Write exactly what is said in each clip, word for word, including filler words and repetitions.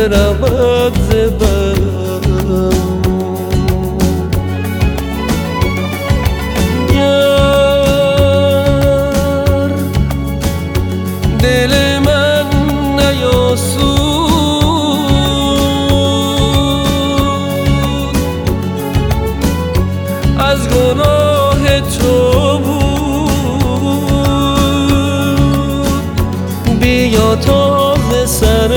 برود ز برم. گر دل من نیاسود از گناه تو بود، بیا تا ز سر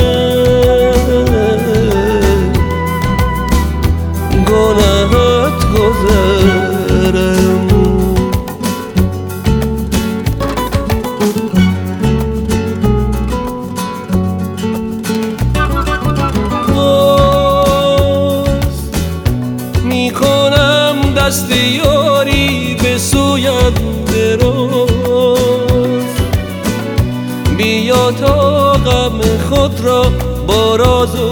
گناهت گذرم. باز میکنم دست یاری به سویت دراز، بیا تا غم خود را با راز و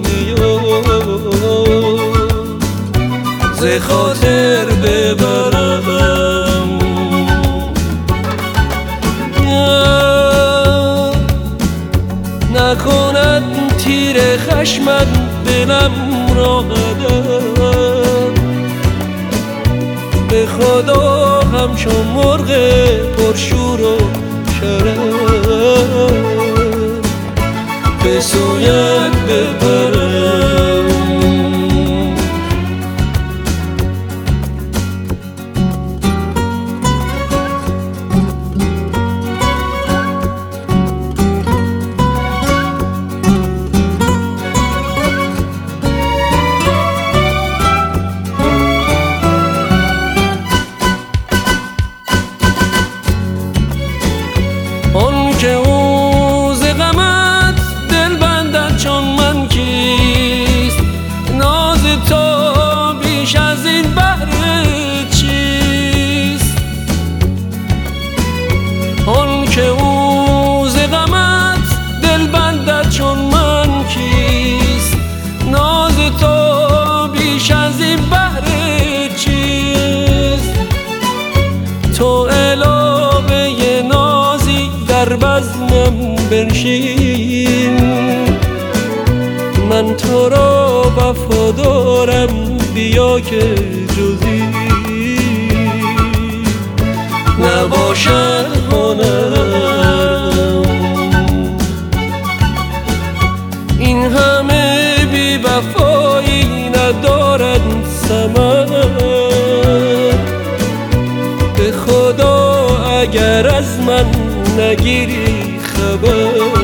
نیاز ز خاطر ببرم. نکند تیر خشمت دلم را قدم، به خدا همچون مرغ پرشور و شرم به سویت ببرم. آن که او ز غمت دل بندد چون من کیست، ناز تو بیش از این بهر چیست. آن که او ز غمت دل بندد چون من کیست، ناز تو بیش از این بهر چیست. تو علاوه نازی در بزمم بنشین، من تو را وفادارم، بیا که جزی نباشد هنرم. این همه بی وفایی ندارد ثمر، به خدا اگر از من نگیری خبر